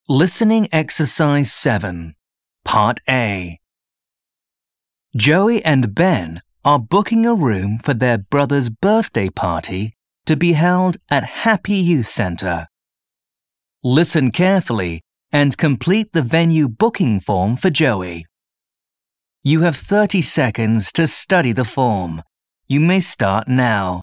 Listening Exercise 7, Part A. Joey and Ben are booking a room for their brother's birthday party to be held at Happy Youth Centre. Listen carefully and complete the venue booking form for Joey. You have 30 seconds to study the form. You may start now.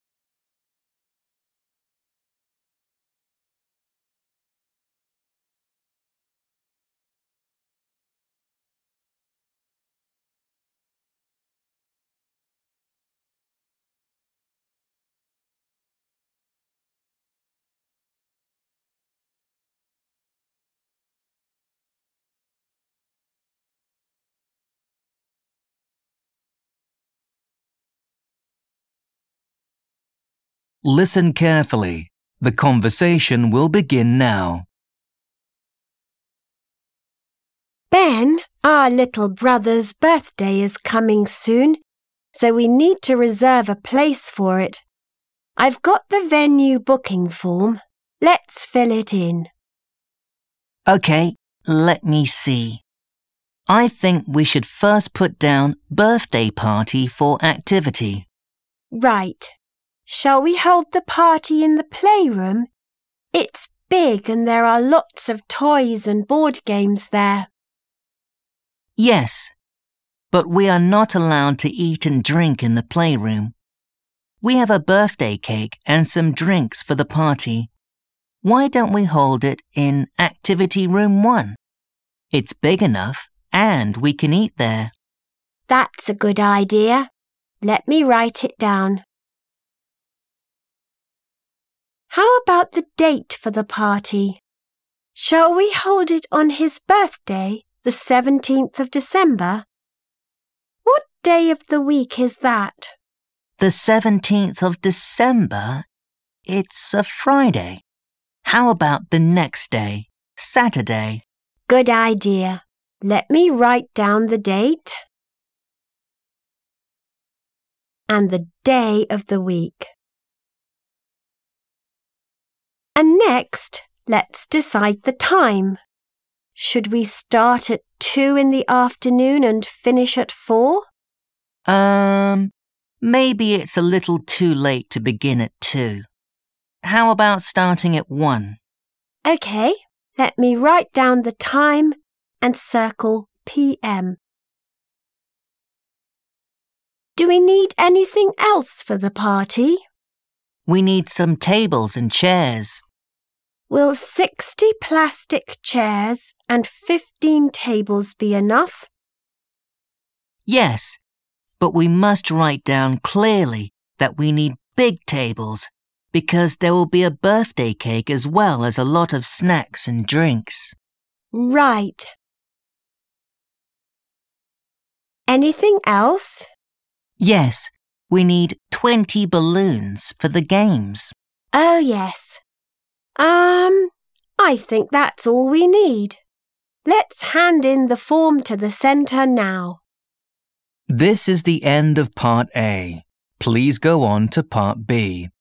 Listen carefully. The conversation will begin now. Ben, our little brother's birthday is coming soon, so we need to reserve a place for it. I've got the venue booking form. Let's fill it in. OK, let me see. I think we should first put down birthday party for activity. Right. Shall we hold the party in the playroom? It's big and there are lots of toys and board games there. Yes, but we are not allowed to eat and drink in the playroom. We have a birthday cake and some drinks for the party. Why don't we hold it in Activity Room 1? It's big enough and we can eat there. That's a good idea. Let me write it down. How about the date for the party? Shall we hold it on his birthday, the 17th of December? What day of the week is that? The 17th of December? It's a Friday. How about the next day, Saturday? Good idea. Let me write down the date and the day of the week. And next, let's decide the time. Should we start at 2 in the afternoon and finish at 4? Maybe it's a little too late to begin at 2. How about starting at 1? OK, let me write down the time and circle PM. Do we need anything else for the party? We need some tables and chairs. Will 60 plastic chairs and 15 tables be enough? Yes, but we must write down clearly that we need big tables because there will be a birthday cake as well as a lot of snacks and drinks. Right. Anything else? Yes, we need 20 balloons for the games. Oh, yes. I think that's all we need. Let's hand in the form to the centre now. This is the end of Part A. Please go on to Part B.